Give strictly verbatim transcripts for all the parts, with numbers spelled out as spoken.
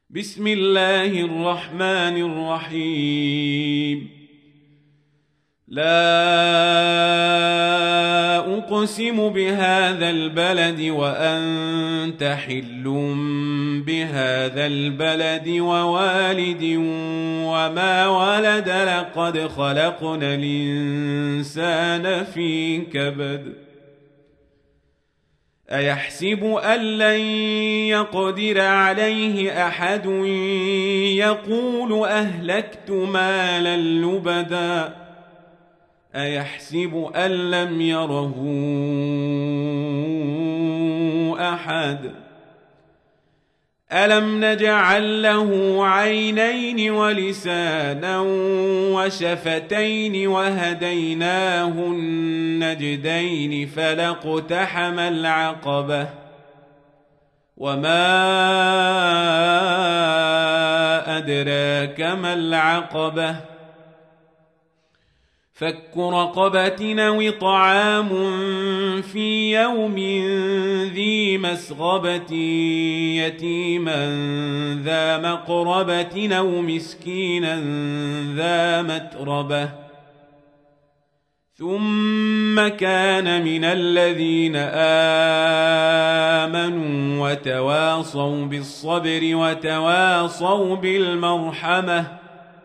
بسم الله الرحمن الرحيم. لا أقسم بهذا البلد وأنت حل بهذا البلد ووالد وما ولد لقد خلقنا الإنسان في كبد أيحسب أن لن يقدر عليه أحد يقول أهلكت مالا لبدا أيحسب أن لم يره أحد ألم نجعل له عينين ولسانا وشفتين وهديناه النجدين فلاقتحم العقبة وما أدراك ما العقبة فك رقبة أو طعام في يوم ذي مسغبة يتيما ذا مقربة أو مسكينا ذا متربة ثم كان من الذين آمنوا وتواصوا بالصبر وتواصوا بالمرحمة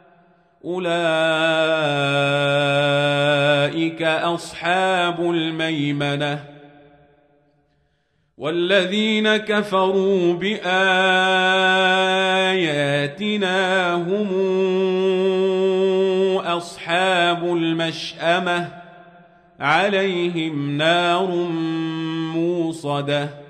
أولئك أصحاب الميمنة. والذين كفروا بآياتنا هم أصحاب المشأمة عليهم نار موصدة.